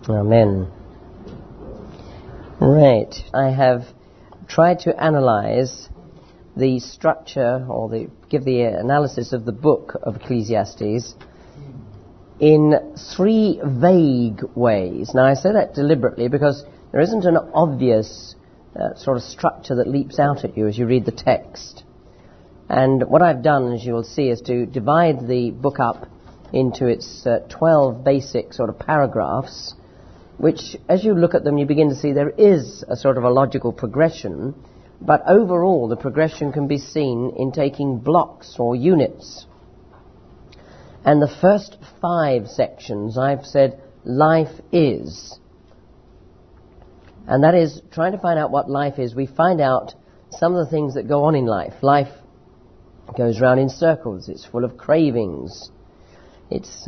Amen. Right. I have tried to analyze the structure give the analysis of the book of Ecclesiastes in three vague ways. Now I say that deliberately because there isn't an obvious sort of structure that leaps out at you as you read the text. And what I've done, as you will see, is to divide the book up into its 12 basic sort of paragraphs, which, as you look at them, you begin to see there is a sort of a logical progression, but overall the progression can be seen in taking blocks or units. And the first 5 sections, I've said, life is. And that is, trying to find out what life is, we find out some of the things that go on in life. Life goes round in circles. It's full of cravings. It's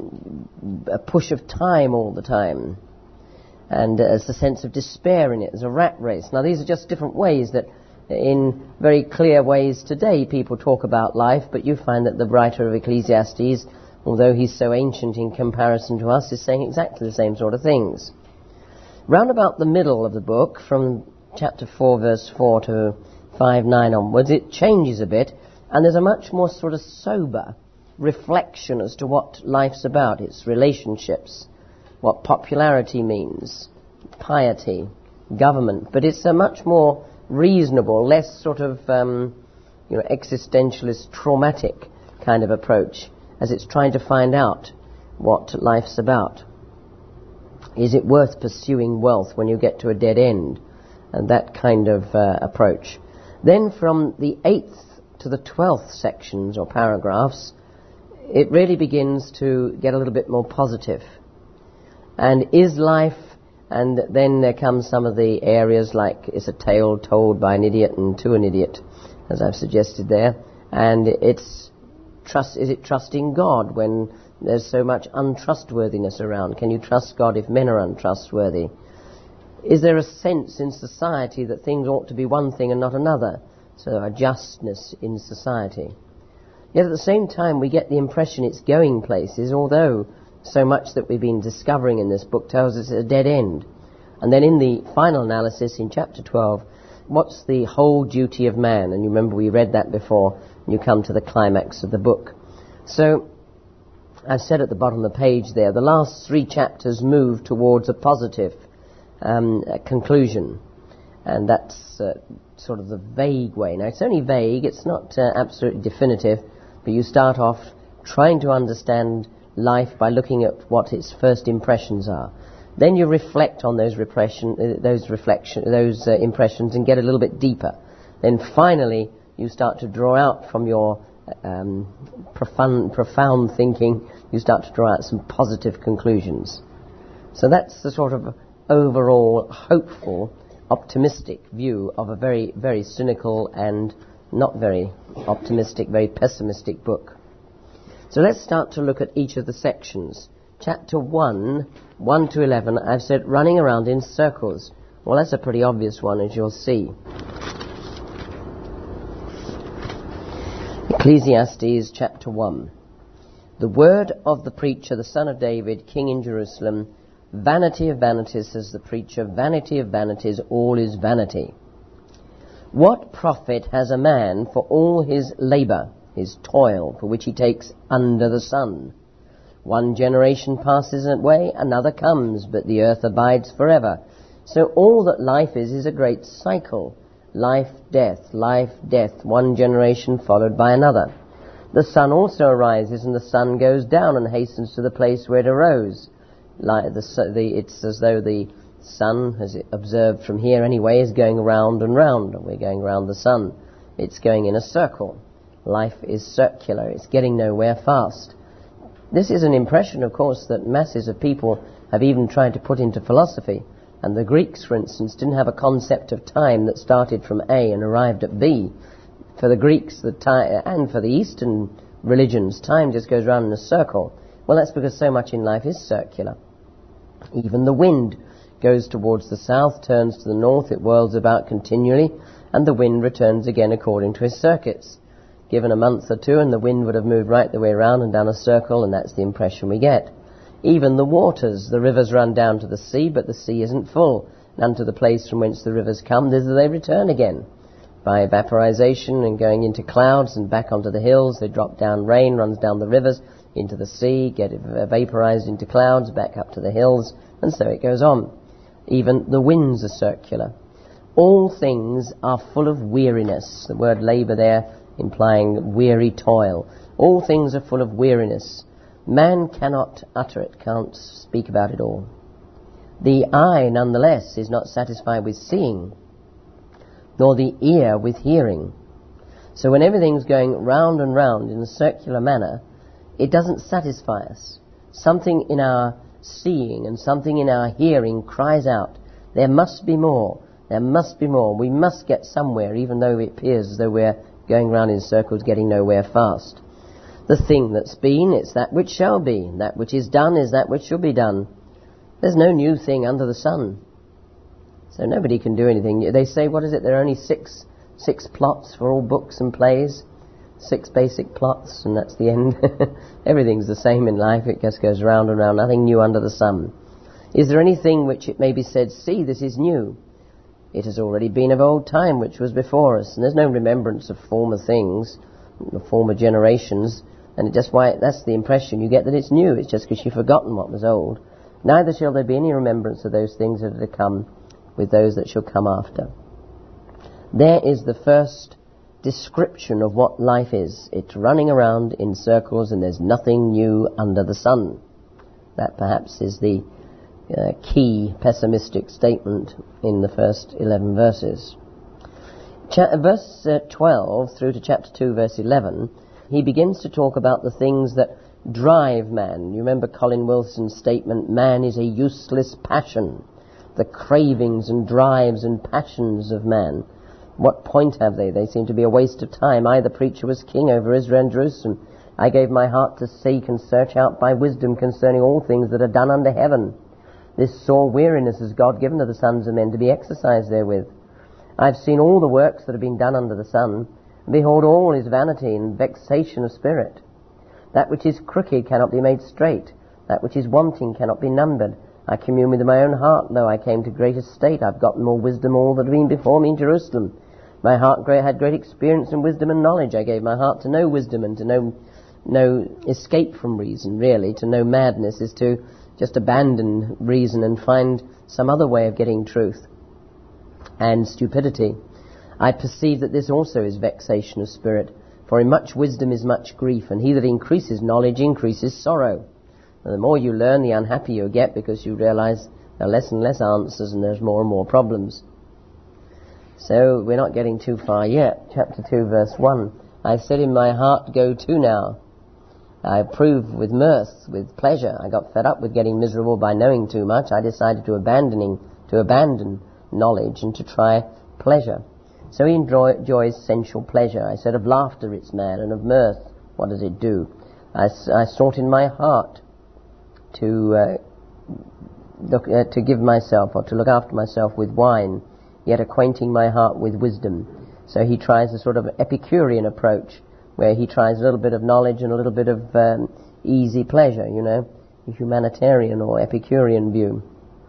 a push of time all the time. And there's a sense of despair in it. There's a rat race. Now, these are just different ways that, in very clear ways today, people talk about life, but you find that the writer of Ecclesiastes, although he's so ancient in comparison to us, is saying exactly the same sort of things. Round about the middle of the book, from chapter 4, verse 4 to 5:9 onwards, it changes a bit, and there's a much more sort of sober reflection as to what life's about, its relationships, what popularity means, piety, government. But it's a much more reasonable, less sort of existentialist, traumatic kind of approach, as it's trying to find out what life's about. Is it worth pursuing wealth when you get to a dead end? And that kind of approach. Then from the 8th to the 12th sections or paragraphs, it really begins to get a little bit more positive. And is life, and then there comes some of the areas like, is a tale told by an idiot and to an idiot, as I've suggested there, and is it trusting God when there's so much untrustworthiness around? Can you trust God if men are untrustworthy? Is there a sense in society that things ought to be one thing and not another? So a justness in society. Yet at the same time we get the impression it's going places, although so much that we've been discovering in this book tells us it's a dead end. And then in the final analysis in chapter 12, what's the whole duty of man? And you remember we read that before, and you come to the climax of the book. So I've said at the bottom of the page there, the last 3 chapters move towards a positive conclusion. And that's sort of the vague way. Now, it's only vague, it's not absolutely definitive, but you start off trying to understand life by looking at what its first impressions are. Then you reflect on those impressions and get a little bit deeper. Then finally, you start to draw out from your profound thinking, you start to draw out some positive conclusions. So that's the sort of overall hopeful, optimistic view of a very, very cynical and not very optimistic, very pessimistic book. So let's start to look at each of the sections. Chapter 1 to 11, I've said running around in circles. Well, that's a pretty obvious one, as you'll see. Ecclesiastes chapter 1. The word of the preacher, the son of David, king in Jerusalem. Vanity of vanities, says the preacher, vanity of vanities, all is vanity. What profit has a man for all his labour, his toil, for which he takes under the sun? One generation passes away, another comes, but the earth abides forever. So all that life is a great cycle. Life, death, one generation followed by another. The sun also arises, and the sun goes down and hastens to the place where it arose. It's as though the sun, as observed from here anyway, is going round and round. We're going round the sun. It's going in a circle. Life is circular. It's getting nowhere fast. This is an impression, of course, that masses of people have even tried to put into philosophy. And the Greeks, for instance, didn't have a concept of time that started from A and arrived at B. For the Greeks, and for the Eastern religions, time just goes round in a circle. Well, that's because so much in life is circular. Even the wind goes towards the south, turns to the north, it whirls about continually, and the wind returns again according to his circuits. Given a month or two, and the wind would have moved right the way around and done a circle, and that's the impression we get. Even the waters, the rivers run down to the sea, but the sea isn't full. None to the place from whence the rivers come, thither they return again. By vaporization and going into clouds and back onto the hills, they drop down, rain runs down the rivers into the sea, get vaporized into clouds, back up to the hills, and so it goes on. Even the winds are circular. All things are full of weariness. The word labour there implying weary toil. All things are full of weariness. Man cannot utter it, can't speak about it all. The eye, nonetheless, is not satisfied with seeing, nor the ear with hearing. So when everything's going round and round in a circular manner, it doesn't satisfy us. Something in our seeing and something in our hearing cries out, there must be more, there must be more. We must get somewhere, even though it appears as though we're going round in circles, getting nowhere fast. The thing that's been, it's that which shall be. That which is done is that which shall be done. There's no new thing under the sun. So nobody can do anything. They say, what is it, there are only six plots for all books and plays. 6 basic plots, and that's the end. Everything's the same in life. It just goes round and round. Nothing new under the sun. Is there anything which it may be said, see, this is new? It has already been of old time, which was before us. And there's no remembrance of former things, the former generations. And that's the impression you get, that it's new. It's just because you've forgotten what was old. Neither shall there be any remembrance of those things that are to come with those that shall come after. There is the first description of what life is. It's running around in circles and there's nothing new under the sun. That perhaps is the key pessimistic statement in the first 11 verses. Verse 12 through to chapter 2 verse 11, he begins to talk about the things that drive man. You remember Colin Wilson's statement, man is a useless passion. The cravings and drives and passions of man. What point have they? They seem to be a waste of time. I, the preacher, was king over Israel and Jerusalem. I gave my heart to seek and search out by wisdom concerning all things that are done under heaven. This sore weariness is God given to the sons of men to be exercised therewith. I've seen all the works that have been done under the sun. Behold, all is vanity and vexation of spirit. That which is crooked cannot be made straight. That which is wanting cannot be numbered. I commune with my own heart, though I came to great estate. I've gotten more wisdom all that have been before me in Jerusalem. My heart had great experience in wisdom and knowledge. I gave my heart to know wisdom and to know escape from reason, really. To know madness is to just abandon reason and find some other way of getting truth. And stupidity. I perceive that this also is vexation of spirit. For in much wisdom is much grief, and he that increases knowledge increases sorrow. And the more you learn, the unhappier you get, because you realize there are less and less answers and there's more and more problems. So we're not getting too far yet. Chapter 2 verse 1. I've said in my heart, go to now. I approve with mirth, with pleasure. I got fed up with getting miserable by knowing too much. I decided to abandon knowledge and to try pleasure. So he enjoys sensual pleasure. I said, of laughter it's man, and of mirth, what does it do? I sought in my heart to give myself, or to look after myself with wine, yet acquainting my heart with wisdom. So he tries a sort of Epicurean approach, where he tries a little bit of knowledge and a little bit of easy pleasure, a humanitarian or Epicurean view.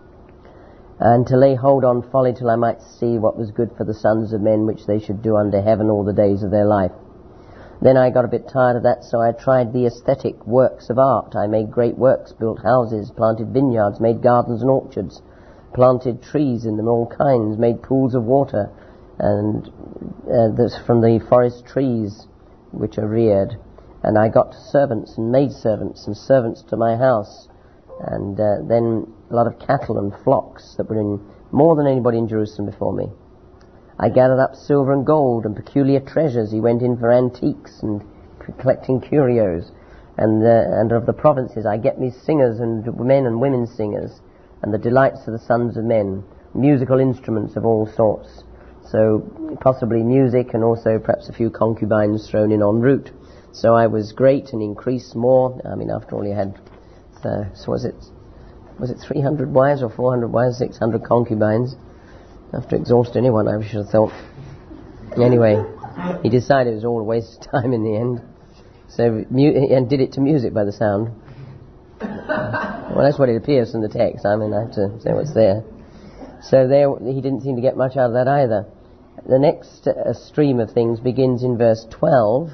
And to lay hold on folly till I might see what was good for the sons of men, which they should do under heaven all the days of their life. Then I got a bit tired of that, so I tried the aesthetic works of art. I made great works, built houses, planted vineyards, made gardens and orchards, planted trees in them all kinds, made pools of water, and from the forest trees which are reared. And I got servants and maidservants and servants to my house, and then a lot of cattle and flocks that were in more than anybody in Jerusalem before me. I gathered up silver and gold and peculiar treasures. He went in for antiques and collecting curios. And of the provinces I get me singers and men and women singers, and the delights of the sons of men, musical instruments of all sorts. So possibly music, and also perhaps a few concubines thrown in en route. So I was great and increased more. I mean, after all, you had, was it 300 wives or 400 wives, 600 concubines? Enough to exhaust anyone, I should have thought. Anyway, he decided it was all a waste of time in the end. So, and did it to music by the sound. Well, that's what it appears from the text. I mean, I have to say what's there. So there, he didn't seem to get much out of that either. The next stream of things begins in verse 12.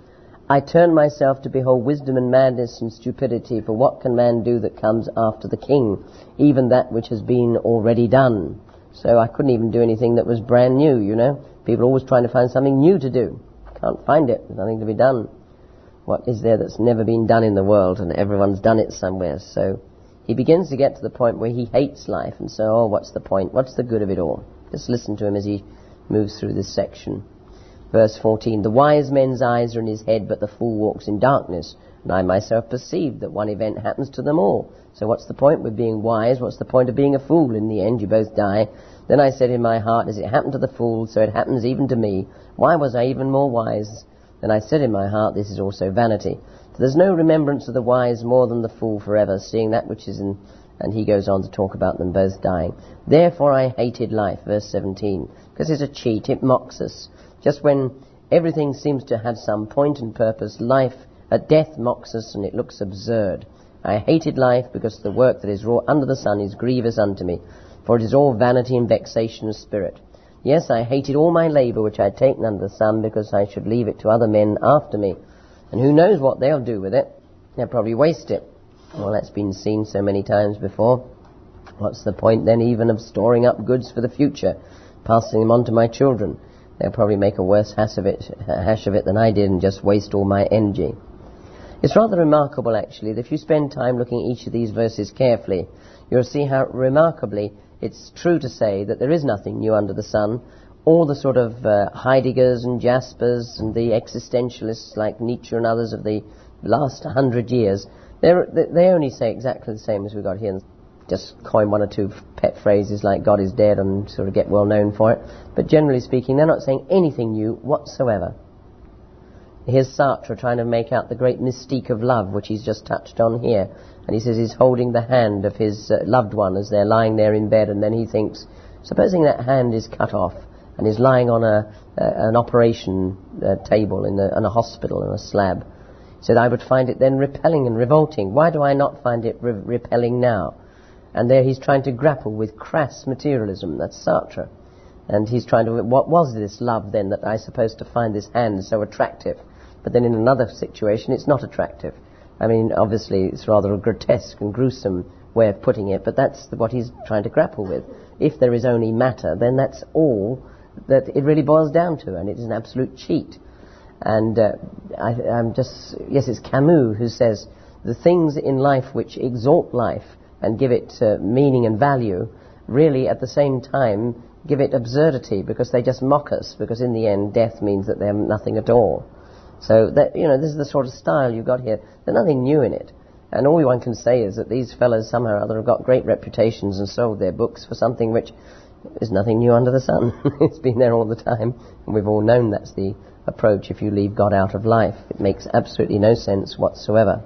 I turn myself to behold wisdom and madness and stupidity, for what can man do that comes after the king, even that which has been already done? So I couldn't even do anything that was brand new, you know. People are always trying to find something new to do. Can't find it. There's nothing to be done. What is there that's never been done in the world, and everyone's done it somewhere? So he begins to get to the point where he hates life, and so, oh, what's the point? What's the good of it all? Just listen to him as he moves through this section. Verse 14, the wise man's eyes are in his head, but the fool walks in darkness. And I myself perceive that one event happens to them all. So what's the point with being wise? What's the point of being a fool? In the end, you both die. Then I said in my heart, as it happened to the fool, so it happens even to me. Why was I even more wise? Then I said in my heart, this is also vanity. For there's no remembrance of the wise more than the fool forever, seeing that which is in... And he goes on to talk about them both dying. Therefore I hated life, verse 17, because it's a cheat, it mocks us. Just when everything seems to have some point and purpose, death mocks us, and it looks absurd. I hated life because the work that is wrought under the sun is grievous unto me, for it is all vanity and vexation of spirit. Yes, I hated all my labour which I had taken under the sun, because I should leave it to other men after me. And who knows what they'll do with it? They'll probably waste it. Well, that's been seen so many times before. What's the point then even of storing up goods for the future, passing them on to my children? They'll probably make a worse hash of it than I did, and just waste all my energy. It's rather remarkable, actually, that if you spend time looking at each of these verses carefully, you'll see how remarkably it's true to say that there is nothing new under the sun. All the sort of Heideggers and Jaspers and the existentialists like Nietzsche and others of the last 100 years, they only say exactly the same as we've got here. Just coin one or two pet phrases like God is dead and sort of get well known for it. But generally speaking, they're not saying anything new whatsoever. Here's Sartre trying to make out the great mystique of love, which he's just touched on here. And he says he's holding the hand of his loved one as they're lying there in bed, and then he thinks, supposing that hand is cut off and is lying on an operation table in a hospital in a slab. He said, I would find it then repelling and revolting. Why do I not find it repelling now? And there he's trying to grapple with crass materialism. That's Sartre. And he's trying to... What was this love then that I supposed to find this hand so attractive? But then in another situation it's not attractive. I mean, obviously it's rather a grotesque and gruesome way of putting it, but that's what he's trying to grapple with. If there is only matter, then that's all that it really boils down to, and it is an absolute cheat. And yes, it's Camus who says, the things in life which exalt life and give it meaning and value, really at the same time give it absurdity, because they just mock us, because in the end death means that they're nothing at all. So that, you know, this is the sort of style you've got here. There's nothing new in it. And all one can say is that these fellows somehow or other have got great reputations and sold their books for something which is nothing new under the sun. It's been there all the time, and we've all known that's the approach if you leave God out of life. It makes absolutely no sense whatsoever.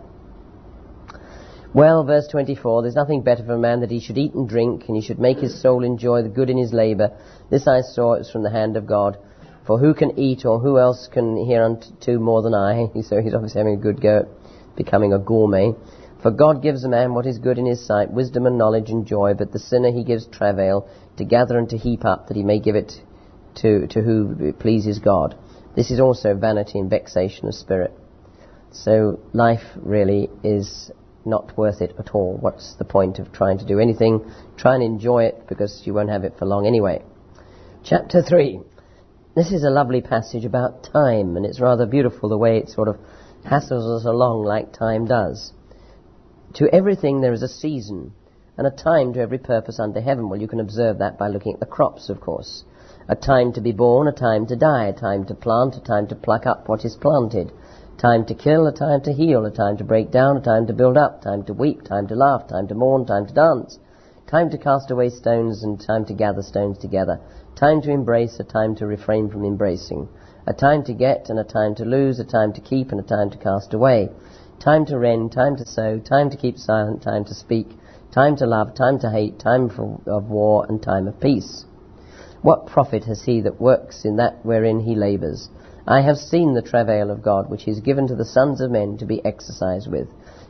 Well, verse 24, there's nothing better for a man that he should eat and drink, and he should make his soul enjoy the good in his labour. This I saw, it was from the hand of God. For who can eat, or who else can hereunto more than I? So he's obviously having a good go at becoming a gourmet. For God gives a man what is good in his sight, wisdom and knowledge and joy, but the sinner he gives travail, to gather and to heap up, that he may give it to who pleases God. This is also vanity and vexation of spirit. So life really is not worth it at all. What's the point of trying to do anything? Try and enjoy it, because you won't have it for long anyway. Chapter 3. This is a lovely passage about time, and it's rather beautiful the way it sort of hassles us along like time does. To everything there is a season, and a time to every purpose under heaven. Well, you can observe that by looking at the crops, of course. A time to be born, a time to die, a time to plant, a time to pluck up what is planted, time to kill, a time to heal, a time to break down, a time to build up, time to weep, time to laugh, time to mourn, time to dance, time to cast away stones and time to gather stones together, time to embrace, a time to refrain from embracing, a time to get and a time to lose, a time to keep and a time to cast away, time to rend, time to sow, time to keep silent, time to speak, time to love, time to hate, time of war and time of peace. What profit has he that works in that wherein he labours? I have seen the travail of God, which he has given to the sons of men to be exercised with.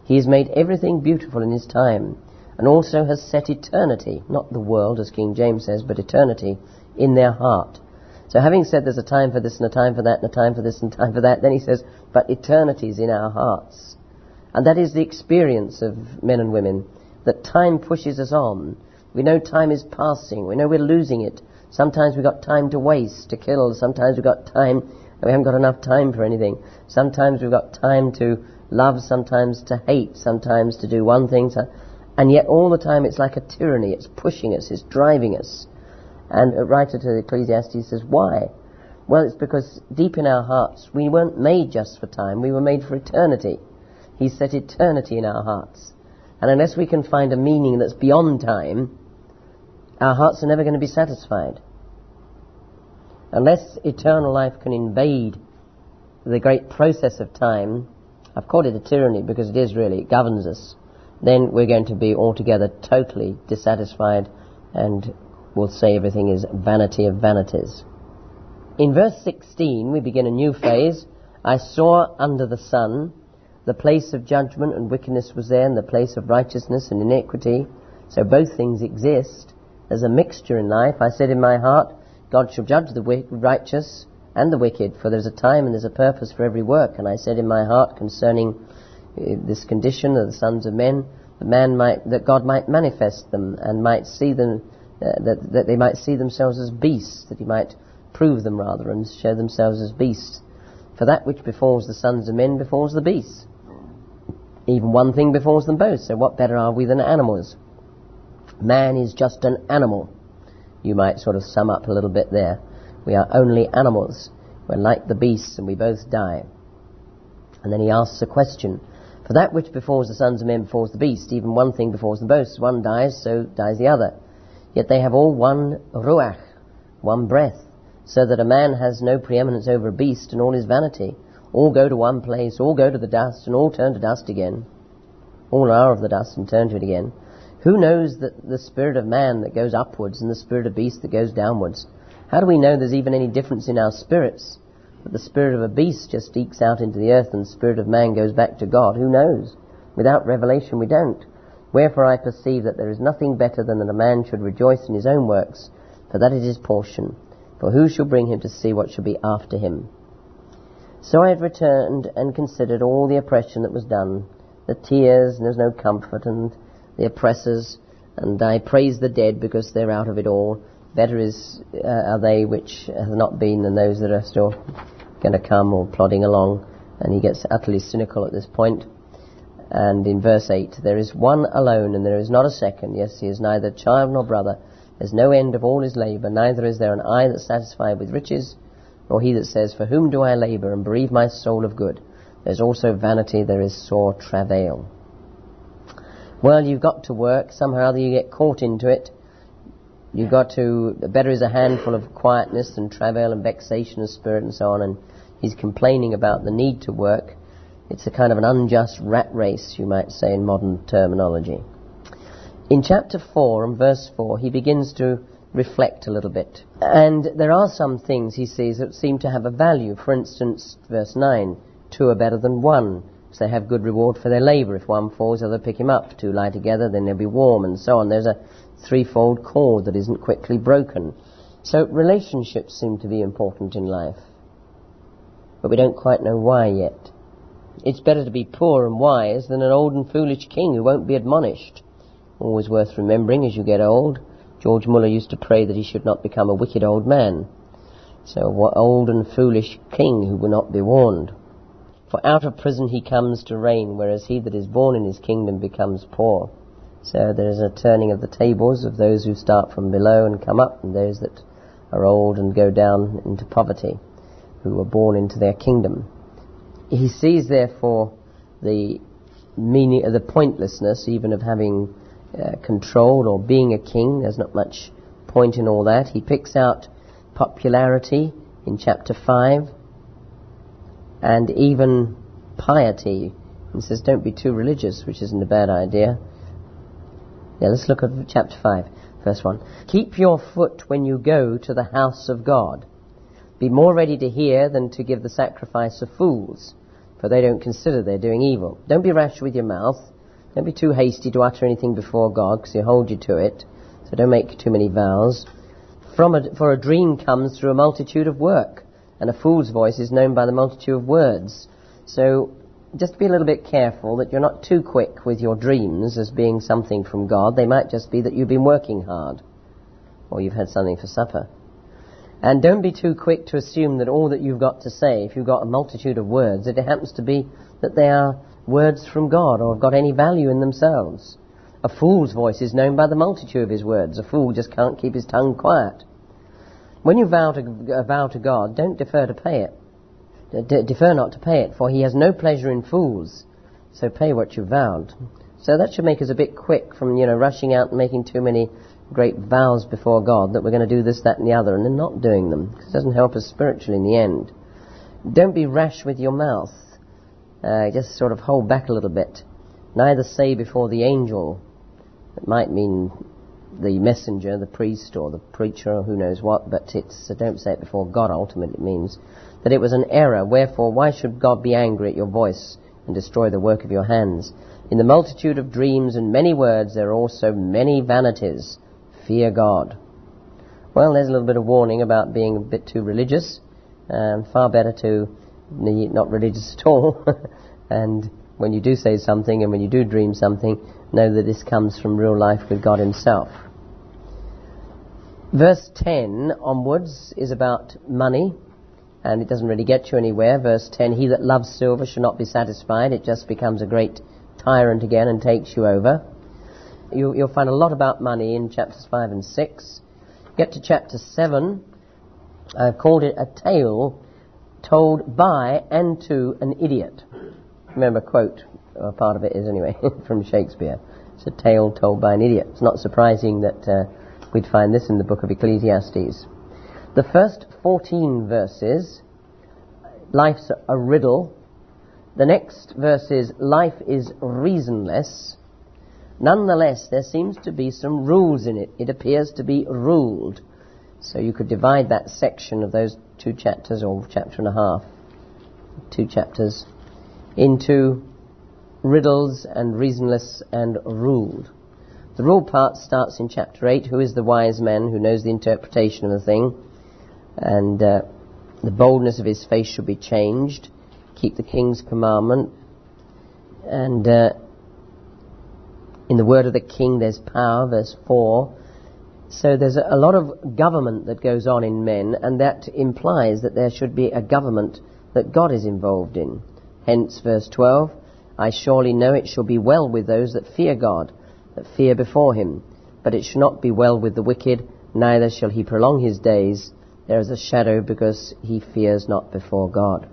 He has made everything beautiful in his time, and also has set eternity, not the world as King James says, but eternity, in their heart. So having said there's a time for this and a time for that and a time for this and a time for that, then he says, but eternity is in our hearts. And that is the experience of men and women, that time pushes us on. We know time is passing. We know we're losing it. Sometimes we've got time to waste, to kill. Sometimes we've got time, we haven't got enough time for anything. Sometimes we've got time to love, sometimes to hate, sometimes to do one thing. And yet all the time it's like a tyranny. It's pushing us, it's driving us. And a writer to Ecclesiastes says, why? Well, it's because deep in our hearts we weren't made just for time. We were made for eternity. He set eternity in our hearts. And unless we can find a meaning that's beyond time, our hearts are never going to be satisfied. Unless eternal life can invade the great process of time, I've called it a tyranny because it is really, it governs us, then we're going to be altogether totally dissatisfied and we'll say everything is vanity of vanities. In verse 16 we begin a new phase. I saw under the sun the place of judgment and wickedness was there, and the place of righteousness and iniquity. So both things exist. There's a mixture in life. I said in my heart, God shall judge the righteous and the wicked, for there's a time and there's a purpose for every work. And I said in my heart concerning this condition of the sons of men, that God might manifest them and might see them, that they might see themselves as beasts, that he might prove them rather and show themselves as beasts. For that which befalls the sons of men befalls the beasts. Even one thing befalls them both. So what better are we than animals? Man is just an animal. You might sort of sum up a little bit there. We are only animals. We're like the beasts and we both die. And then he asks a question. For that which befalls the sons of men befalls the beast. Even one thing befalls them both. One dies, so dies the other. Yet they have all one ruach, one breath. So that a man has no preeminence over a beast and all his vanity. All go to one place, all go to the dust and all turn to dust again. All are of the dust and turn to it again. Who knows that the spirit of man that goes upwards and the spirit of beast that goes downwards? How do we know there's even any difference in our spirits? That the spirit of a beast just ekes out into the earth and the spirit of man goes back to God? Who knows? Without revelation we don't. Wherefore I perceive that there is nothing better than that a man should rejoice in his own works, for that is his portion. For who shall bring him to see what shall be after him? So I had returned and considered all the oppression that was done, the tears, and there's no comfort, and the oppressors, and I praise the dead because they're out of it all. Better are they which have not been than those that are still going to come or plodding along. And he gets utterly cynical at this point. And in verse 8, there is one alone, and there is not a second. Yes, he is neither child nor brother. There's no end of all his labour, neither is there an eye that's satisfied with riches, nor he that says, for whom do I labour and bereave my soul of good? There's also vanity, there is sore travail. Well, you've got to work, somehow or other you get caught into it. You've got to, better is a handful of quietness and travail and vexation of spirit and so on, and he's complaining about the need to work. It's a kind of an unjust rat race, you might say, in modern terminology. In chapter 4 and verse 4, he begins to reflect a little bit. And there are some things, he sees, that seem to have a value. For instance, verse 9, 2 are better than 1, because they have good reward for their labour. If one falls, the other pick him up. 2 lie together, then they'll be warm, and so on. There's a threefold cord that isn't quickly broken. So relationships seem to be important in life. But we don't quite know why yet. It's better to be poor and wise than an old and foolish king who won't be admonished. Always worth remembering as you get old. George Muller used to pray that he should not become a wicked old man. So what old and foolish king who will not be warned? For out of prison he comes to reign, whereas he that is born in his kingdom becomes poor. So there is a turning of the tables of those who start from below and come up, and those that are old and go down into poverty, who were born into their kingdom. He sees therefore the meaning, the pointlessness even of having control or being a king. There's not much point in all that. He picks out popularity in chapter 5 and even piety. He says don't be too religious, which isn't a bad idea. Yeah, let's look at chapter 5, verse 1. Keep your foot when you go to the house of God. Be more ready to hear than to give the sacrifice of fools, for they don't consider they're doing evil. Don't be rash with your mouth. Don't be too hasty to utter anything before God, because He'll hold you to it. So don't make too many vows. For a dream comes through a multitude of work, and a fool's voice is known by the multitude of words. So just be a little bit careful that you're not too quick with your dreams as being something from God. They might just be that you've been working hard, or you've had something for supper. And don't be too quick to assume that all that you've got to say, if you've got a multitude of words, that it happens to be that they are words from God or have got any value in themselves. A fool's voice is known by the multitude of his words. A fool just can't keep his tongue quiet. When you vow to God, don't defer to pay it. Defer not to pay it, for He has no pleasure in fools. So pay what you vowed. So that should make us a bit quick from, rushing out and making too many great vows before God that we're going to do this, that and the other, and then not doing them, because it doesn't help us spiritually in the end. Don't be rash with your mouth. Just sort of hold back a little bit. Neither say before the angel. It might mean the messenger, the priest, or the preacher, or who knows what, but don't say it before God. Ultimately it means that it was an error. Wherefore, why should God be angry at your voice and destroy the work of your hands? In the multitude of dreams and many words there are also many vanities. Fear God. Well, there's a little bit of warning about being a bit too religious. Far better to be not religious at all. And when you do say something and when you do dream something, know that this comes from real life with God Himself. Verse 10 onwards is about money, and it doesn't really get you anywhere. Verse 10, he that loves silver shall not be satisfied. It just becomes a great tyrant again and takes you over. You'll find a lot about money in chapters 5 and 6. Get to chapter 7. I've called it a tale told by and to an idiot. Remember, quote, or part of it is anyway, from Shakespeare. It's a tale told by an idiot. It's not surprising that we'd find this in the book of Ecclesiastes. The first 14 verses, life's a riddle. The next verse is, life is reasonless. Nonetheless, there seems to be some rules in it. It appears to be ruled. So you could divide that section of those 2 chapters, or chapter and a half, 2 chapters, into riddles and reasonless and ruled. The rule part starts in chapter 8. Who is the wise man who knows the interpretation of a thing? And the boldness of his face should be changed. Keep the king's commandment. And in the word of the king there's power, verse 4. So there's a lot of government that goes on in men, and that implies that there should be a government that God is involved in. Hence, verse 12, I surely know it shall be well with those that fear God, that fear before Him. But it shall not be well with the wicked, neither shall he prolong his days. There is a shadow because he fears not before God.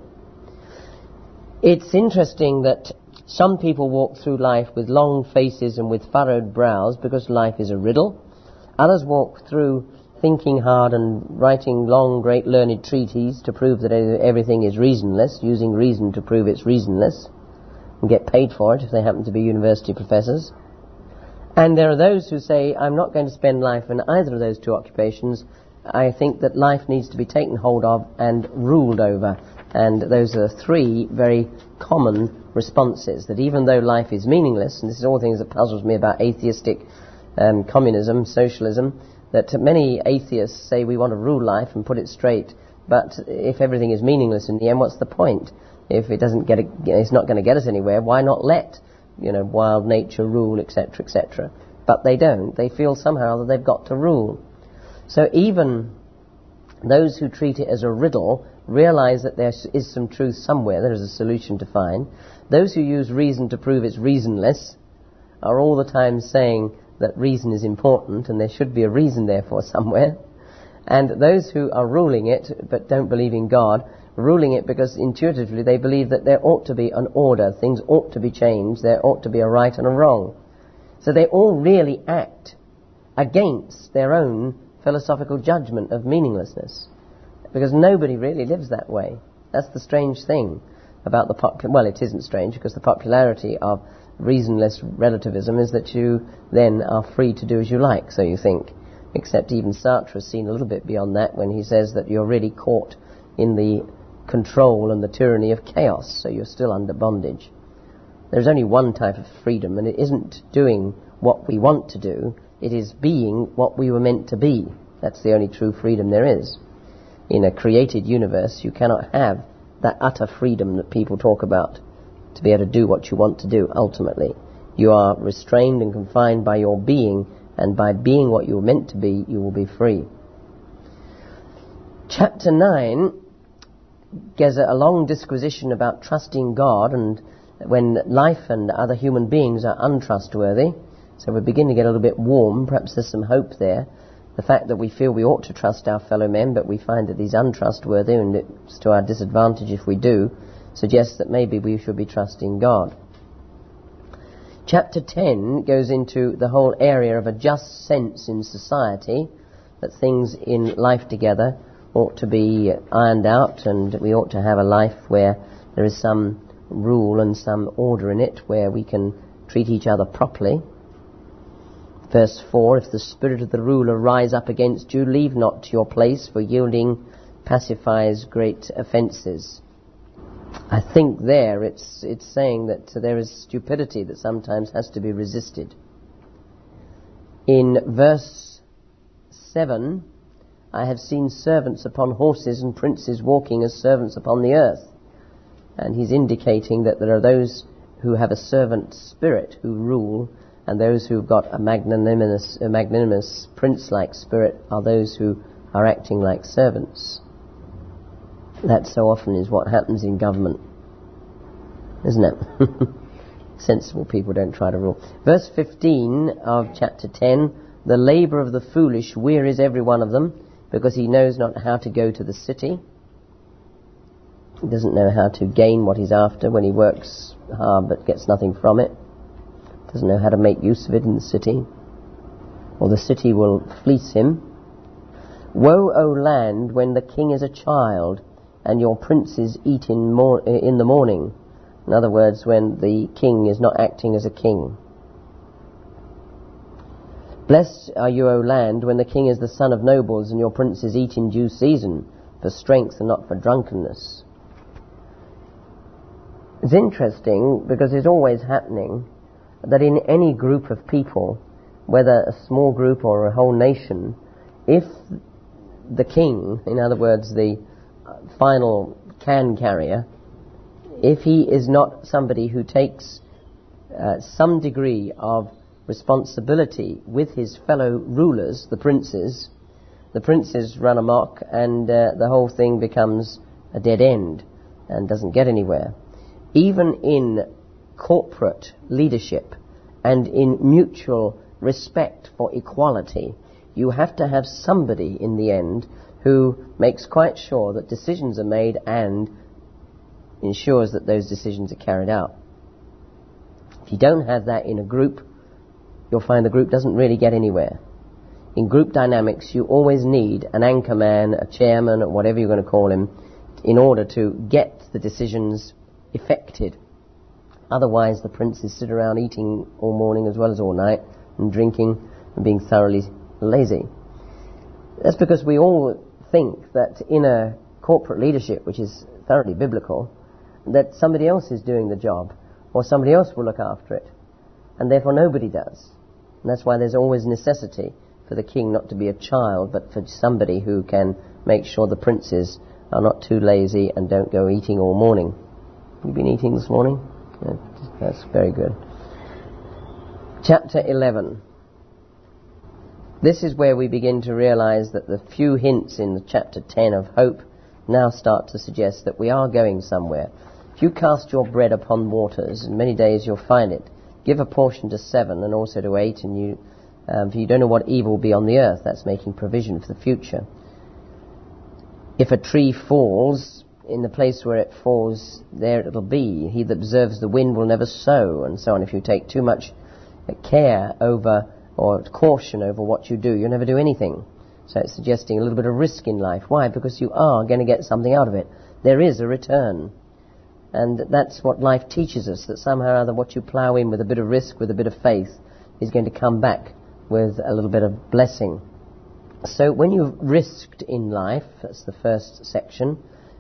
It's interesting that some people walk through life with long faces and with furrowed brows because life is a riddle. Others walk through thinking hard and writing long, great learned treatises to prove that everything is reasonless, using reason to prove it's reasonless, and get paid for it if they happen to be university professors. And there are those who say, I'm not going to spend life in either of those 2 occupations. I think that life needs to be taken hold of and ruled over. And those are 3 very common responses, that even though life is meaningless, and this is all things that puzzles me about atheistic communism, socialism, that many atheists say we want to rule life and put it straight, but if everything is meaningless in the end, what's the point? If it doesn't it's not going to get us anywhere, why not let wild nature rule, etc., etc.? But they don't. They feel somehow that they've got to rule. So even those who treat it as a riddle realize that there is some truth somewhere, there is a solution to find. Those who use reason to prove it's reasonless are all the time saying that reason is important and there should be a reason therefore somewhere. And those who are ruling it but don't believe in God, ruling it because intuitively they believe that there ought to be an order, things ought to be changed, there ought to be a right and a wrong. So they all really act against their own philosophical judgment of meaninglessness, because nobody really lives that way. That's the strange thing about well, it isn't strange, because the popularity of reasonless relativism is that you then are free to do as you like, so you think. Except even Sartre has seen a little bit beyond that when he says that you're really caught in the control and the tyranny of chaos, so you're still under bondage. There's only one type of freedom, and it isn't doing what we want to do, it is being what we were meant to be. That's the only true freedom there is. In a created universe, you cannot have that utter freedom that people talk about, to be able to do what you want to do ultimately. You are restrained and confined by your being, and by being what you were meant to be, you will be free. Chapter 9 gives a long disquisition about trusting God, and when life and other human beings are untrustworthy. So we begin to get a little bit warm. Perhaps there's some hope there. The fact that we feel we ought to trust our fellow men, but we find that he's untrustworthy, and it's to our disadvantage if we do, suggests that maybe we should be trusting God. Chapter 10 goes into the whole area of a just sense in society, that things in life together ought to be ironed out, and we ought to have a life where there is some rule and some order in it, where we can treat each other properly. Verse 4, if the spirit of the ruler rise up against you, leave not your place, for yielding pacifies great offences. I think there it's saying that there is stupidity that sometimes has to be resisted. In verse 7, I have seen servants upon horses and princes walking as servants upon the earth. And he's indicating that there are those who have a servant spirit who rule, and those who've got a magnanimous prince-like spirit are those who are acting like servants. That so often is what happens in government, isn't it? Sensible people don't try to rule. Verse 15 of chapter 10, the labour of the foolish wearies every one of them, because he knows not how to go to the city. He doesn't know how to gain what he's after when he works hard but gets nothing from it. Doesn't know how to make use of it in the city, or the city will fleece him. Woe, O land, when the king is a child, and your princes eat in the morning. In other words, when the king is not acting as a king. Blessed are you, O land, when the king is the son of nobles, and your princes eat in due season, for strength and not for drunkenness. It's interesting, because it's always happening, that in any group of people, whether a small group or a whole nation, if the king, in other words, the final can carrier, if he is not somebody who takes some degree of responsibility with his fellow rulers, the princes run amok, and the whole thing becomes a dead end and doesn't get anywhere. Even in corporate leadership and in mutual respect for equality, you have to have somebody in the end who makes quite sure that decisions are made and ensures that those decisions are carried out. If you don't have that in a group, you'll find the group doesn't really get anywhere. In group dynamics, you always need an anchor man, a chairman, or whatever you're going to call him, in order to get the decisions effected. Otherwise, the princes sit around eating all morning as well as all night, and drinking and being thoroughly lazy. That's because we all think that in a corporate leadership, which is thoroughly biblical, that somebody else is doing the job, or somebody else will look after it, and therefore nobody does. And that's why there's always necessity for the king not to be a child, but for somebody who can make sure the princes are not too lazy and don't go eating all morning. Have you been eating this morning? That's very good. Chapter 11. This is where we begin to realize that the few hints in the chapter 10 of hope now start to suggest that we are going somewhere. If you cast your bread upon waters, in many days you'll find it. Give a portion to 7 and also to 8, and for you don't know what evil will be on the earth. That's making provision for the future. If a tree falls, in the place where it falls, there it'll be. He that observes the wind will never sow, and so on. If you take too much care over or caution over what you do, you'll never do anything. So it's suggesting a little bit of risk in life. Why? Because you are going to get something out of it. There is a return. And that's what life teaches us, that somehow or other what you plough in with a bit of risk, with a bit of faith, is going to come back with a little bit of blessing. So when you've risked in life, that's the first section,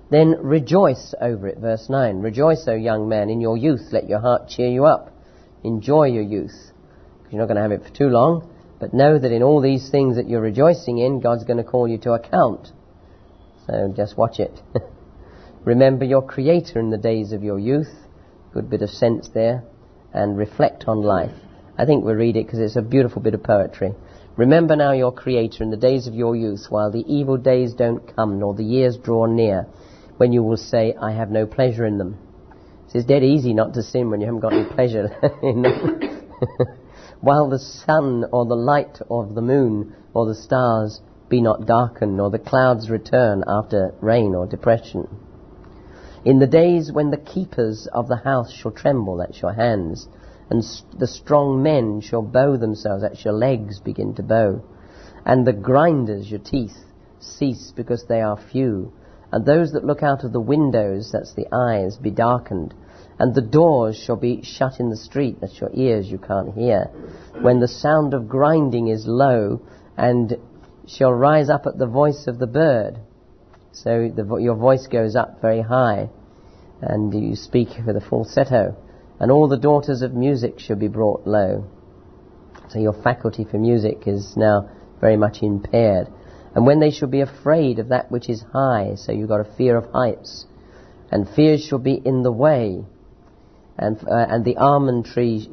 then rejoice over it. Verse 9, rejoice, O young man, in your youth. Let your heart cheer you up. Enjoy your youth. You're not going to have it for too long, but know that in all these things that you're rejoicing in, God's going to call you to account. So just watch it. Remember your Creator in the days of your youth. Good bit of sense there. And reflect on life. I think we'll read it because it's a beautiful bit of poetry. Remember now your Creator in the days of your youth, while the evil days don't come, nor the years draw near, when you will say, I have no pleasure in them. It's dead easy not to sin when you haven't got any pleasure in them. While the sun or the light of the moon or the stars be not darkened, nor the clouds return after rain or depression. In the days when the keepers of the house shall tremble, that's your hands, and the strong men shall bow themselves, that's your legs begin to bow, and the grinders, your teeth, cease because they are few, and those that look out of the windows, that's the eyes, be darkened, and the doors shall be shut in the street, that's your ears, you can't hear, when the sound of grinding is low, and shall rise up at the voice of the bird. So your voice goes up very high, and you speak with a falsetto, and all the daughters of music shall be brought low. So your faculty for music is now very much impaired. And when they shall be afraid of that which is high, so you've got a fear of heights, and fears shall be in the way, and the almond tree,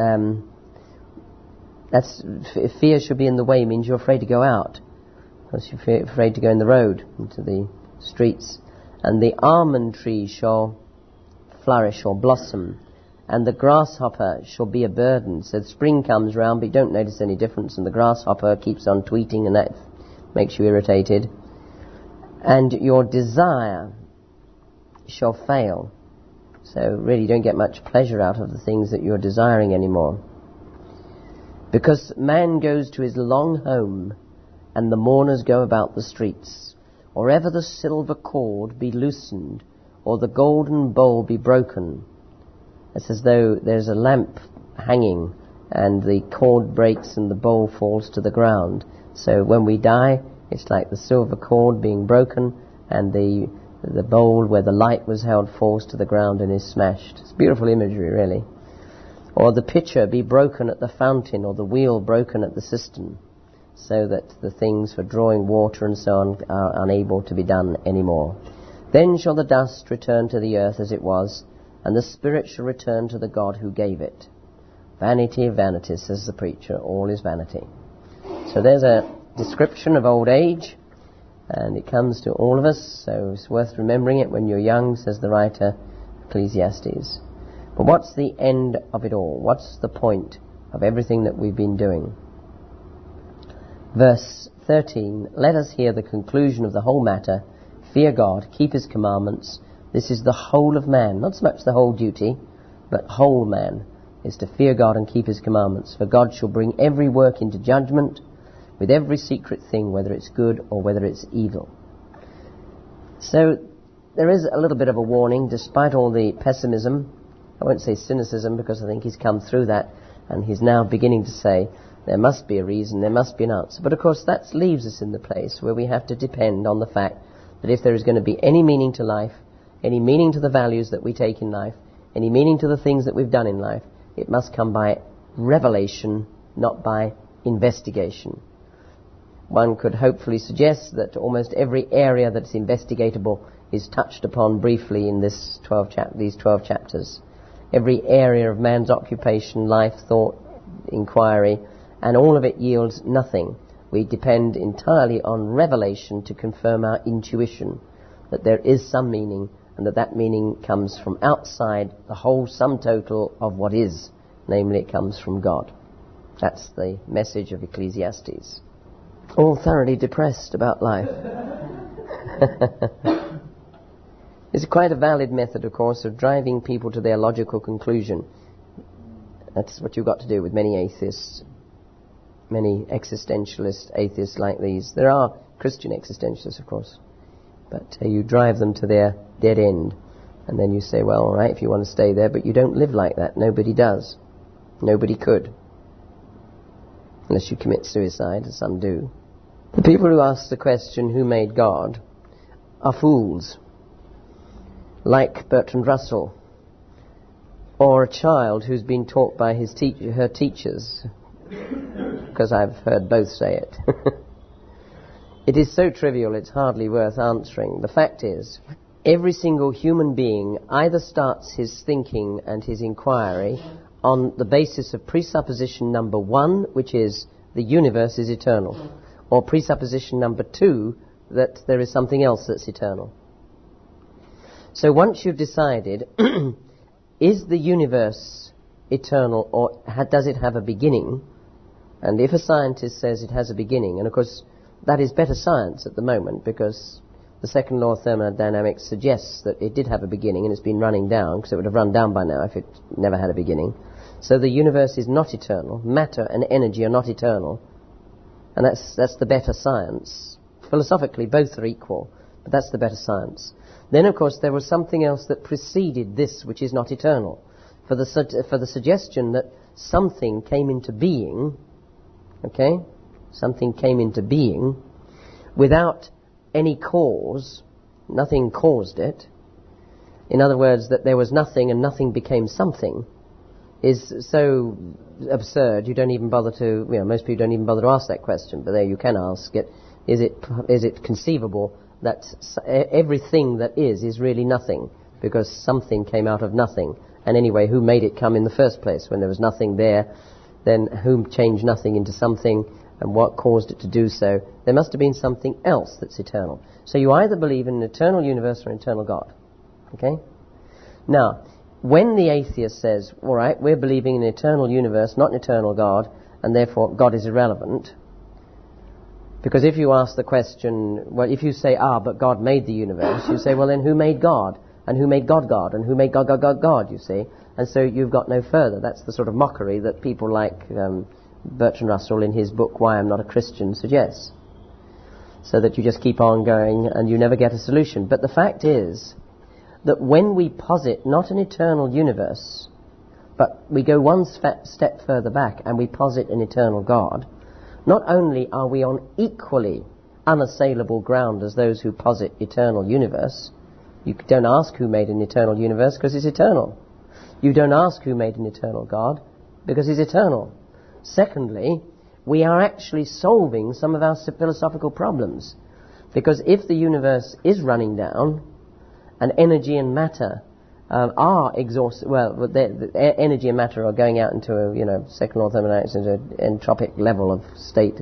fear shall be in the way means you're afraid to go out, because you're afraid to go in the road, into the streets. And the almond tree shall flourish or blossom, and the grasshopper shall be a burden. So spring comes round, but you don't notice any difference, and the grasshopper keeps on tweeting, and that makes you irritated. And your desire shall fail. So really you don't get much pleasure out of the things that you're desiring anymore. Because man goes to his long home, and the mourners go about the streets. Or ever the silver cord be loosened, or the golden bowl be broken. It's as though there's a lamp hanging, and the cord breaks and the bowl falls to the ground. So when we die, it's like the silver cord being broken, and the bowl where the light was held falls to the ground and is smashed. It's beautiful imagery, really. Or the pitcher be broken at the fountain, or the wheel broken at the cistern, so that the things for drawing water and so on are unable to be done anymore. Then shall the dust return to the earth as it was, and the spirit shall return to the God who gave it. Vanity of vanities, says the preacher, all is vanity. So there's a description of old age, and it comes to all of us, so it's worth remembering it when you're young, says the writer, Ecclesiastes. But what's the end of it all? What's the point of everything that we've been doing? Verse 13, let us hear the conclusion of the whole matter. Fear God, keep his commandments. This is the whole of man, not so much the whole duty, but whole man is to fear God and keep his commandments. For God shall bring every work into judgment with every secret thing, whether it's good or whether it's evil. So there is a little bit of a warning, despite all the pessimism. I won't say cynicism, because I think he's come through that, and he's now beginning to say there must be a reason, there must be an answer. But of course that leaves us in the place where we have to depend on the fact that if there is going to be any meaning to life, any meaning to the values that we take in life, any meaning to the things that we've done in life, it must come by revelation, not by investigation. One could hopefully suggest that almost every area that's investigatable is touched upon briefly in these 12 chapters. Every area of man's occupation, life, thought, inquiry, and all of it yields nothing. We depend entirely on revelation to confirm our intuition that there is some meaning, and that meaning comes from outside the whole sum total of what is. Namely, it comes from God. That's the message of Ecclesiastes. All thoroughly depressed about life. It's quite a valid method, of course, of driving people to their logical conclusion. That's what you've got to do with many atheists, many existentialist atheists like these. There are Christian existentialists, of course, but you drive them to their dead end, and then you say, well, all right, if you want to stay there, but you don't live like that. Nobody does. Nobody could, unless you commit suicide, as some do. The people who ask the question, who made God, are fools. like Bertrand Russell, or a child who's been taught by her teachers, because I've heard both say it. It is so trivial it's hardly worth answering. The fact is, every single human being either starts his thinking and his inquiry on the basis of presupposition number 1, which is the universe is eternal, or presupposition number 2, that there is something else that's eternal. So once you've decided, is the universe eternal, or does it have a beginning? And if a scientist says it has a beginning, and of course that is better science at the moment, because the second law of thermodynamics suggests that it did have a beginning and it's been running down, because it would have run down by now if it never had a beginning. So the universe is not eternal. Matter and energy are not eternal. And that's the better science. Philosophically, both are equal, but that's the better science. Then, of course, there was something else that preceded this which is not eternal. For the suggestion that something came into being, okay, something came into being without any cause, nothing caused it. In other words, that there was nothing and nothing became something, is so absurd you don't even bother to, most people don't even bother to ask that question, but there you can ask it. Is it conceivable that everything that is really nothing, because something came out of nothing? And anyway, who made it come in the first place? When there was nothing there, then who changed nothing into something, and what caused it to do so? There must have been something else that's eternal. So you either believe in an eternal universe or an eternal God. Okay? Now, when the atheist says, all right, we're believing in an eternal universe, not an eternal God, and therefore God is irrelevant, because if you ask the question, well, if you say, but God made the universe, you say, well, then who made God? And who made God, and who made God, you see? And so you've got no further. That's the sort of mockery that people like Bertrand Russell in his book, Why I'm Not a Christian, suggests. So that you just keep on going and you never get a solution. But the fact is that when we posit not an eternal universe, but we go one step further back and we posit an eternal God, not only are we on equally unassailable ground as those who posit eternal universe. You don't ask who made an eternal universe because it's eternal. You don't ask who made an eternal God because he's eternal. Secondly, we are actually solving some of our philosophical problems, because if the universe is running down and energy and matter are exhausted, the energy and matter are going out into a, second law of thermodynamics, into an entropic level of state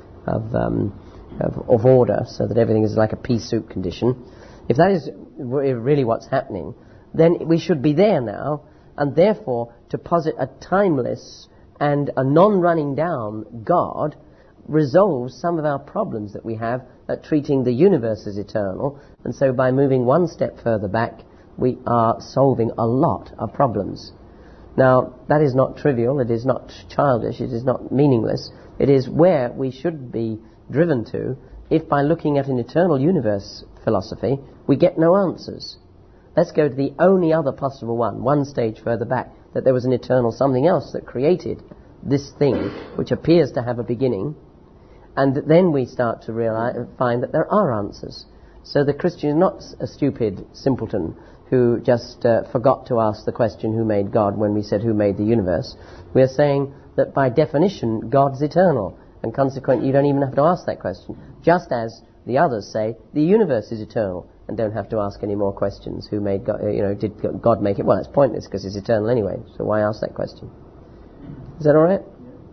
of order, so that everything is like a pea soup condition. If that is really what's happening, then we should be there now, and therefore to posit a timeless and a non-running down God resolves some of our problems that we have at treating the universe as eternal, and so by moving one step further back, we are solving a lot of problems. Now, that is not trivial, it is not childish, it is not meaningless. It is where we should be driven to, if by looking at an eternal universe philosophy, we get no answers. Let's go to the only other possible one stage further back, that there was an eternal something else that created this thing, which appears to have a beginning, and then we start to find that there are answers. So the Christian is not a stupid simpleton who just forgot to ask the question, who made God, when we said who made the universe. We are saying that by definition, God's eternal, and consequently you don't even have to ask that question. Just as the others say, the universe is eternal, and don't have to ask any more questions. Who made God, did God make it? Well, it's pointless because it's eternal anyway, so why ask that question? Is that alright?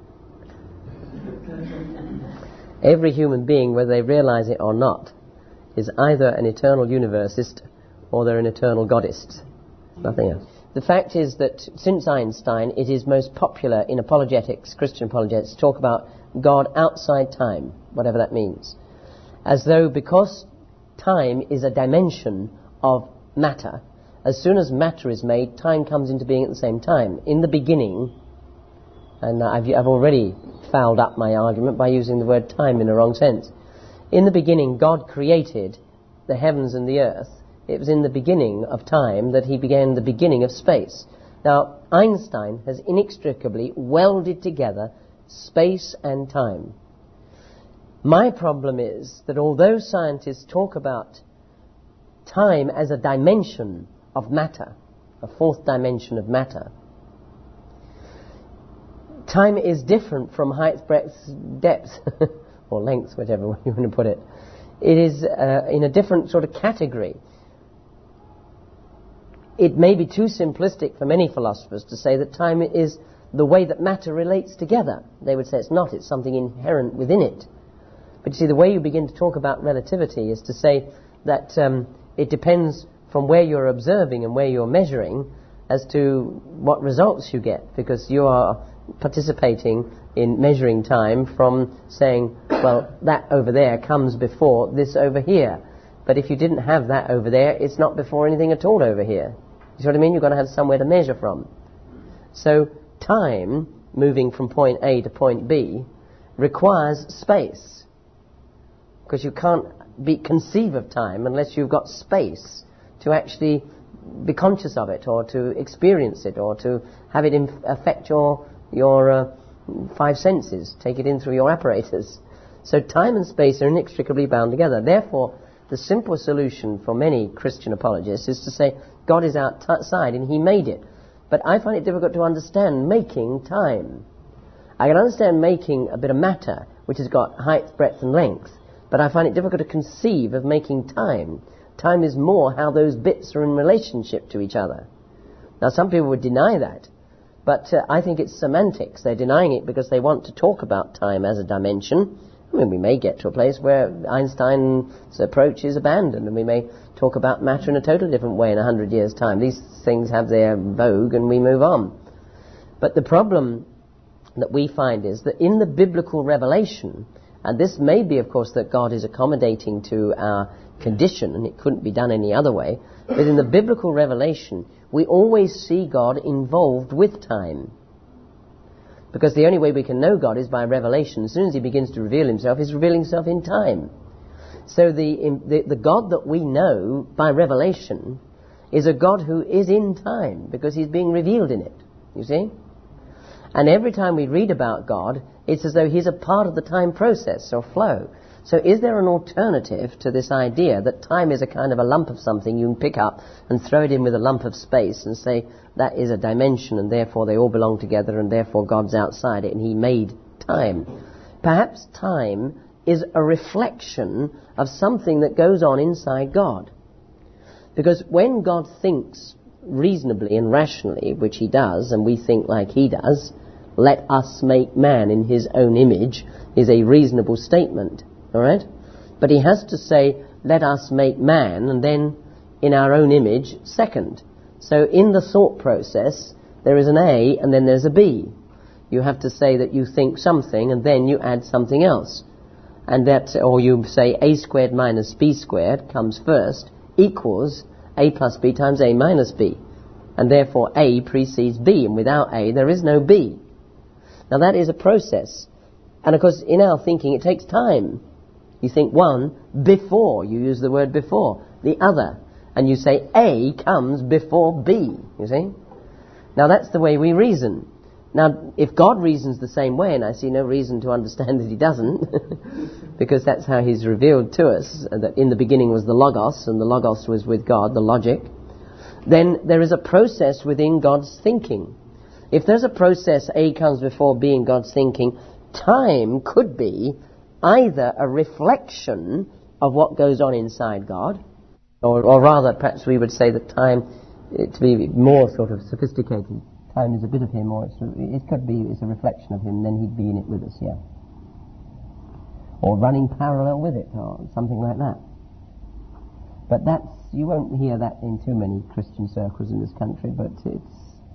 Every human being, whether they realize it or not, is either an eternal universist or they're an eternal godist. Nothing else. The fact is that since Einstein, it is most popular in apologetics, Christian apologetics, to talk about God outside time, whatever that means. As though because time is a dimension of matter, as soon as matter is made, time comes into being at the same time. In the beginning, and I've already fouled up my argument by using the word time in a wrong sense. In the beginning, God created the heavens and the earth. It was in the beginning of time that he began the beginning of space. Now, Einstein has inextricably welded together space and time. My problem is that although scientists talk about time as a dimension of matter, a fourth dimension of matter. Time is different from height, breadth, depth, or length, whichever way you want to put it. It is in a different sort of category. It may be too simplistic for many philosophers to say that time is the way that matter relates together. They would say it's not, it's something inherent within it. But you see, the way you begin to talk about relativity is to say that it depends from where you're observing and where you're measuring as to what results you get, because you are participating in measuring time from saying, well, that over there comes before this over here. But if you didn't have that over there, it's not before anything at all over here. You see what I mean? You've got to have somewhere to measure from. So time, moving from point A to point B, requires space. Because you can't conceive of time unless you've got space to actually be conscious of it, or to experience it, or to have it affect your five senses, take it in through your apparatus. So time and space are inextricably bound together. Therefore, the simple solution for many Christian apologists is to say God is outside and He made it. But I find it difficult to understand making time. I can understand making a bit of matter, which has got height, breadth and length, but I find it difficult to conceive of making time. Time is more how those bits are in relationship to each other. Now, some people would deny that, but I think it's semantics. They're denying it because they want to talk about time as a dimension. I mean, we may get to a place where Einstein's approach is abandoned, and we may talk about matter in a totally different way in 100 years' time. These things have their vogue, and we move on. But the problem that we find is that in the biblical revelation, and this may be, of course, that God is accommodating to our condition, and it couldn't be done any other way, but in the biblical revelation, we always see God involved with time. Because the only way we can know God is by revelation. As soon as He begins to reveal Himself, He's revealing Himself in time. So the God that we know by revelation is a God who is in time, because He's being revealed in it. You see? And every time we read about God, it's as though He's a part of the time process or flow. So is there an alternative to this idea that time is a kind of a lump of something you can pick up and throw it in with a lump of space and say that is a dimension and therefore they all belong together and therefore God's outside it and He made time? Perhaps time is a reflection of something that goes on inside God. Because when God thinks reasonably and rationally, which He does, and we think like He does, let us make man in His own image, is a reasonable statement. All right? But He has to say, let us make man, and then in our own image, second. So in the thought process, there is an A and then there's a B. You have to say that you think something and then you add something else. And that, or you say A squared minus B squared comes first, equals A plus B times A minus B. And therefore A precedes B, and without A there is no B. Now that is a process. And of course in our thinking it takes time. You think one before, you use the word before, the other. And you say A comes before B, you see? Now that's the way we reason. Now if God reasons the same way, and I see no reason to understand that He doesn't, because that's how He's revealed to us, that in the beginning was the Logos, and the Logos was with God, the logic, then there is a process within God's thinking. If there's a process, A comes before B in God's thinking, time could be either a reflection of what goes on inside God, or rather, perhaps we would say that time, to be more sort of sophisticated, time is a bit of Him, or it could be it's a reflection of Him, then He'd be in it with us, yeah. Or running parallel with it, or something like that. But you won't hear that in too many Christian circles in this country, but it's,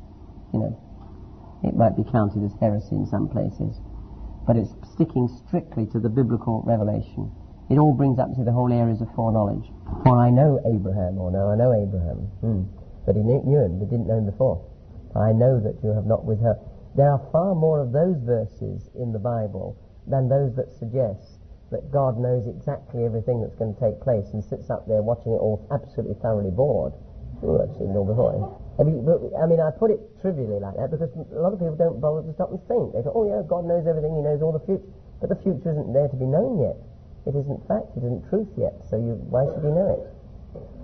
it might be counted as heresy in some places. But it's sticking strictly to the biblical revelation. It all brings up to the whole areas of foreknowledge. For I know Abraham, or no, I know Abraham. But he knew him, but didn't know him before. I know that you have not with her. There are far more of those verses in the Bible than those that suggest that God knows exactly everything that's going to take place and sits up there watching it all absolutely thoroughly bored. I've seen it all before. I put it trivially like that because a lot of people don't bother to stop and think. They go, oh yeah, God knows everything, He knows all the future. But the future isn't there to be known yet. It isn't fact, it isn't truth yet, so why should you know it?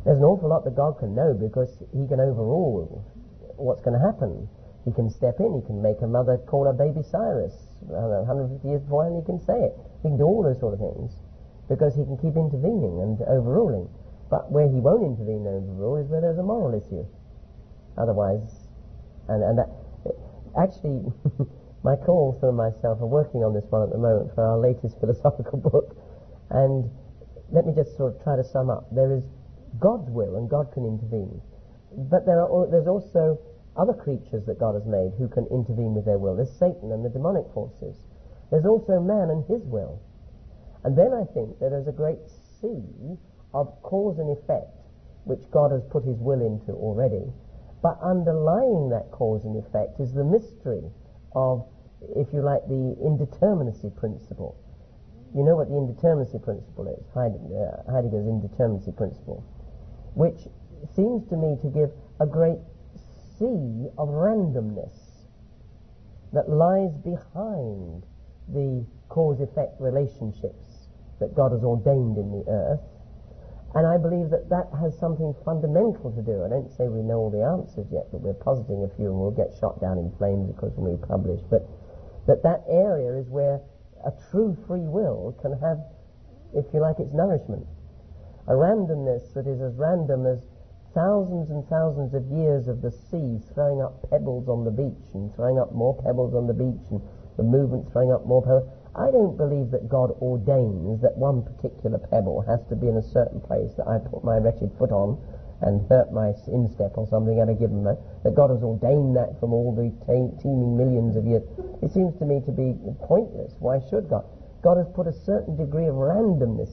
There's an awful lot that God can know because he can overrule what's going to happen. He can step in, he can make a mother call her baby Cyrus 150 years before, and he can say it. He can do all those sort of things because he can keep intervening and overruling. But where he won't intervene and overrule is where there's a moral issue. Otherwise, and that, actually, Michael Alston and myself are working on this one at the moment for our latest philosophical book, and let me just sort of try to sum up. There is God's will, and God can intervene. But there's also other creatures that God has made who can intervene with their will. There's Satan and the demonic forces. There's also man and his will. And then I think that there's a great sea of cause and effect which God has put his will into already. But underlying that cause and effect is the mystery of, if you like, the indeterminacy principle. You know what the indeterminacy principle is, Heidegger's indeterminacy principle, which seems to me to give a great sea of randomness that lies behind the cause-effect relationships that God has ordained in the earth. And I believe that that has something fundamental to do. I don't say we know all the answers yet, but we're positing a few, and we'll get shot down in flames, of course, when we publish. But that area is where a true free will can have, if you like, its nourishment. A randomness that is as random as thousands and thousands of years of the sea throwing up pebbles on the beach and throwing up more pebbles on the beach and the movement throwing up more pebbles. I don't believe that God ordains that one particular pebble has to be in a certain place that I put my wretched foot on and hurt my instep or something at a given moment, that God has ordained that from all the teeming millions of years. It seems to me to be pointless. Why should God? God has put a certain degree of randomness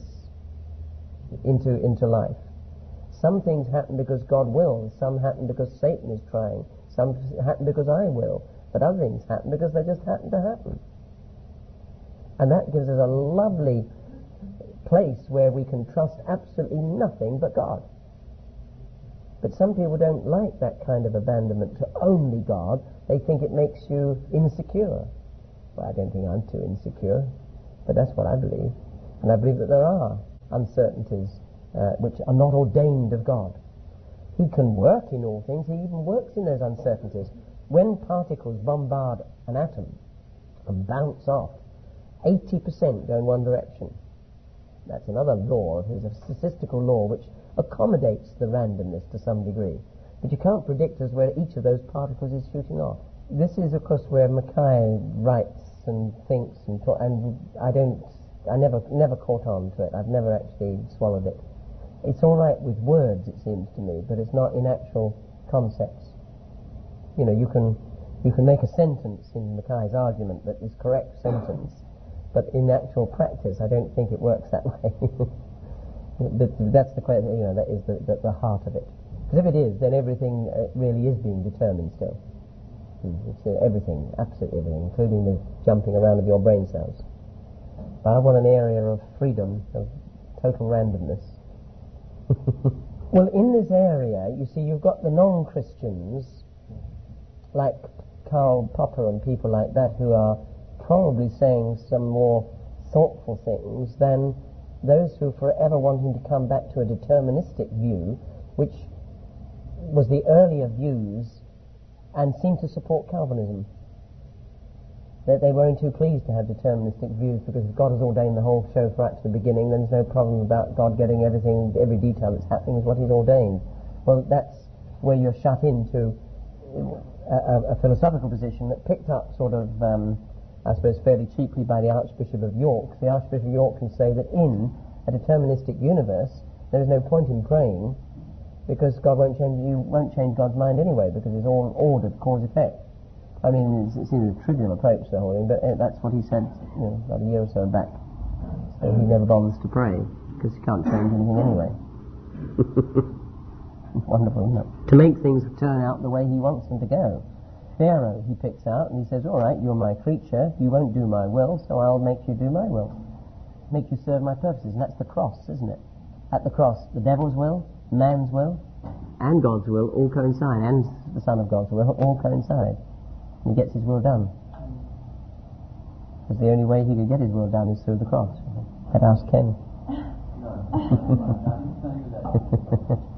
into life. Some things happen because God wills, some happen because Satan is trying, some happen because I will, but other things happen because they just happen to happen. And that gives us a lovely place where we can trust absolutely nothing but God. But some people don't like that kind of abandonment to only God. They think it makes you insecure. Well, I don't think I'm too insecure, but that's what I believe. And I believe that there are uncertainties which are not ordained of God. He can work in all things. He even works in those uncertainties. When particles bombard an atom and bounce off, 80% go in one direction. That's another law. There's a statistical law which accommodates the randomness to some degree. But you can't predict as where each of those particles is shooting off. This is, of course, where Mackay writes and thinks and I never caught on to it. I've never actually swallowed it. It's all right with words, it seems to me, but it's not in actual concepts. You know, you can make a sentence in Mackay's argument that is correct sentence, but in actual practice, I don't think it works that way. But that's the question. You know, that is the heart of it. Because if it is, then everything really is being determined still. It's everything, absolutely everything, including the jumping around of your brain cells. But I want an area of freedom, of total randomness. Well, in this area, you see, you've got the non-Christians, like Karl Popper and people like that, who are probably saying some more thoughtful things than those who forever wanting to come back to a deterministic view, which was the earlier views and seemed to support Calvinism. That they weren't too pleased to have deterministic views because if God has ordained the whole show right to the beginning, then there's no problem about God getting everything, every detail that's happening is what he's ordained. Well, that's where you're shut into a philosophical position that picked up sort of, I suppose, fairly cheaply by the Archbishop of York. The Archbishop of York can say that in a deterministic universe, there is no point in praying because God won't change. You won't change God's mind anyway because it's all ordered, cause-effect. I mean, it seems a trivial approach to the whole thing, but that's what he said, you know, about a year or so back. So he never bothers to pray because he can't change anything anyway. Wonderful, isn't it? To make things turn out the way he wants them to go. Pharaoh, he picks out and he says, all right, you're my creature, you won't do my will, so I'll make you do my will. Make you serve my purposes, and that's the cross, isn't it? At the cross, the devil's will, man's will, and God's will all coincide, and the Son of God's will all coincide. And he gets his will done. Because the only way he could get his will done is through the cross. I'd ask Ken.